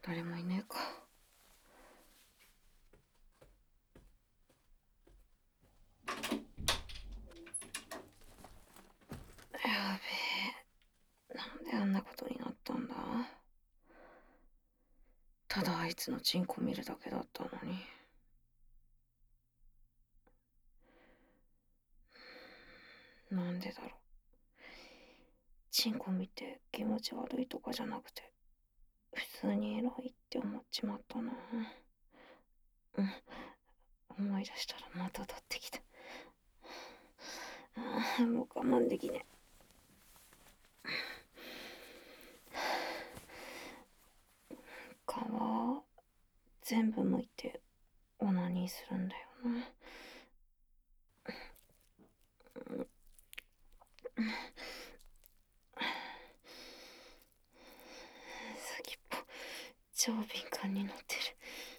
誰もいねえか。やべえ。なんであんなことになったんだ。ただあいつのチンコ見るだけだったのに。なんでだろう。チンコ見て気持ち悪いとかじゃなくて、普通にエロいって思っちまったな。思い出したらまた立ってきた。もう我慢できねえ。皮全部剥いてオナニーするんだよな。先っぽ超敏感になってる。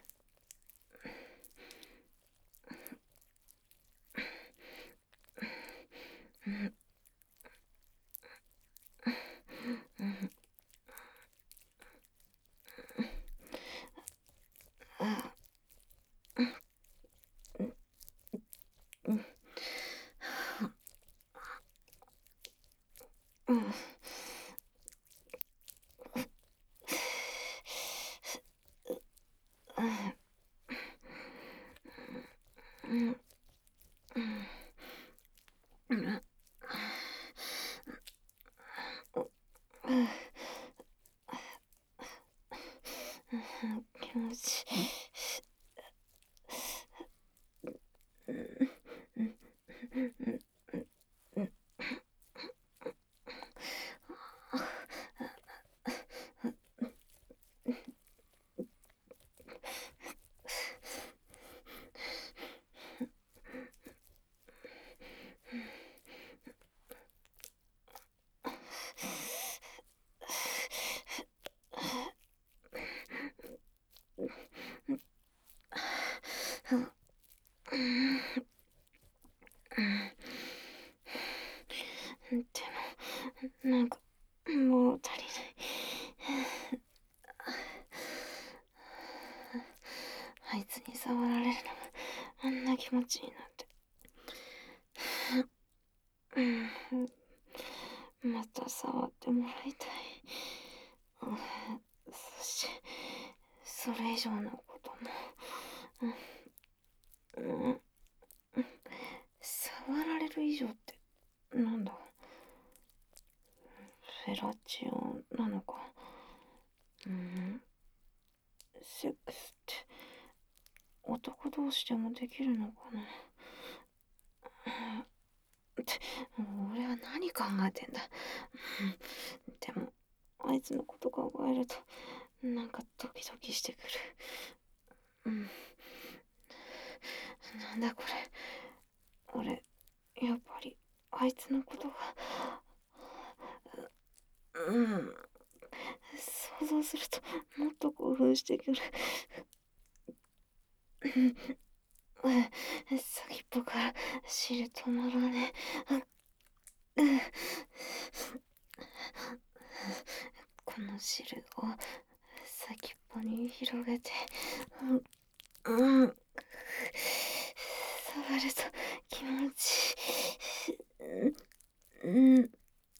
気持ちいい。でもなんかもう足りない。あいつに触られるのがあんな気持ちいいなんて。また触ってもらいたい。そしてそれ以上のことも。触られる以上ってなんだ。フェラチオなのか。セックスって男同士でもできるのかな。って俺は何考えてんだ。でもあいつのこと考えるとなんかドキドキしてくる。なんだこれ。俺やっぱりあいつのことが想像するともっと興奮してくる。先っぽから汁止まらねえ。この汁を先っぽに広げて触ると気持ちいい。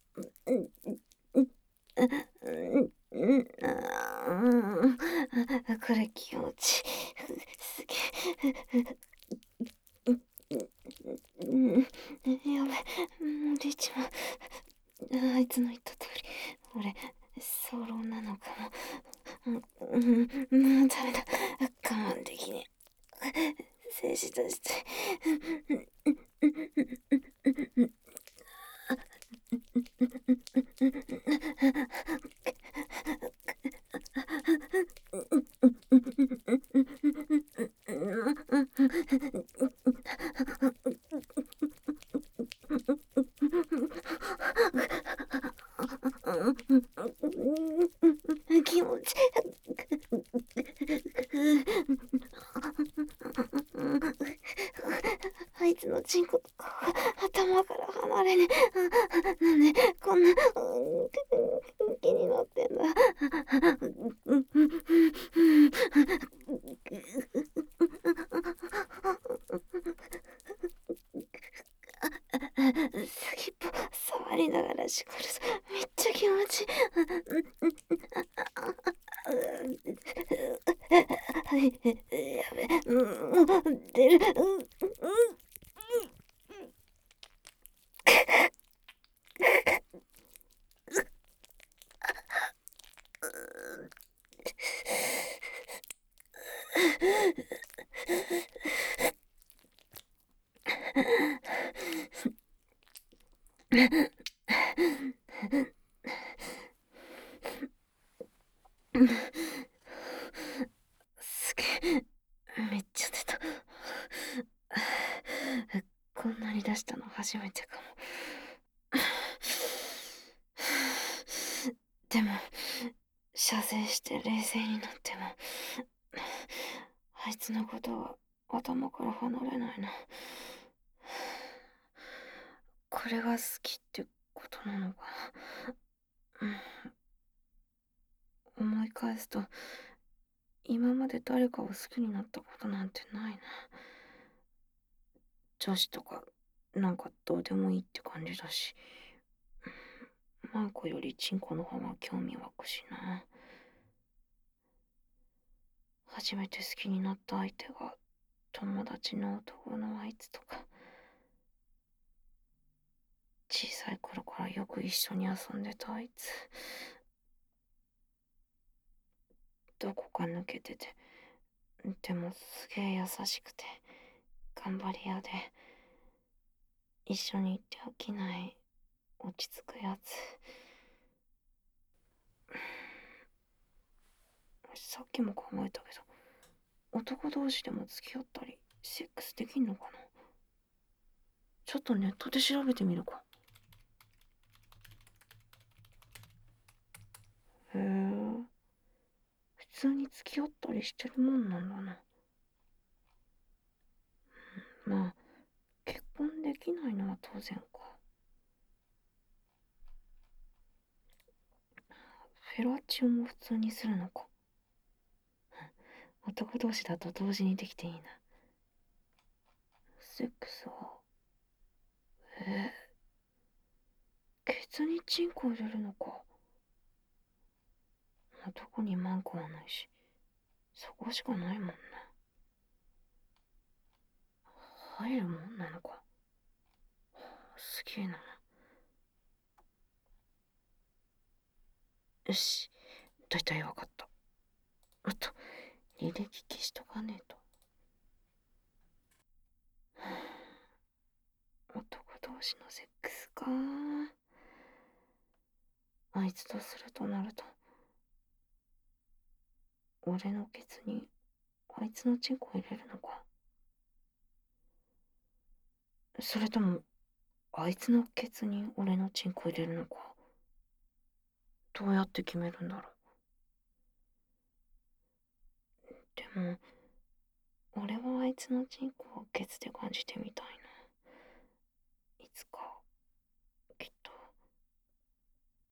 これ気持ちすげえ。やべ、もうリチもあいつの言った通り俺早漏なのかも。もうダメだ。我慢できねえ。静止として気持ちあいつのチンコとか頭から離れねえ。なんでこんな気になってんだ。 先っぽ触りながらしこる。めっちゃ気持ちいい。やべ、出る。すげえ、めっちゃ出た。こんなに出したの初めてかも。でも、射精して冷静になっても、あいつのことは頭から離れないな。これが好きってことなのかな。思い返すと、今まで誰かを好きになったことなんてないな。女子とか、なんかどうでもいいって感じだし。マンコよりチンコの方が興味湧くしな。初めて好きになった相手が友達の男のあいつとか、小さい頃からよく一緒に遊んでたあいつ、どこか抜けてて、でもすげえ優しくて頑張り屋で、一緒に行って飽きない落ち着くやつ。さっきも考えたけど、男同士でも付き合ったりセックスできんのかな。ちょっとネットで調べてみるか。へえ、普通に付き合ったりしてるもんなんだな。まあ、結婚できないのは当然か。フェラチオも普通にするのか。男同士だと同時にできていいな。セックスは、えケツにチンコ入れるのか。男にマンコはないし、そこしかないもんな。入るもんなのか。すげえな。よし、だいたいわかった。あと、履歴消しとかねえと。男同士のセックスか。あいつとするとなると、俺のケツにあいつのチンコ入れるのか。それとも、あいつのケツに俺のチンコ入れるのか。どうやって決めるんだろう。でも、俺はあいつのチンコをケツで感じてみたいな。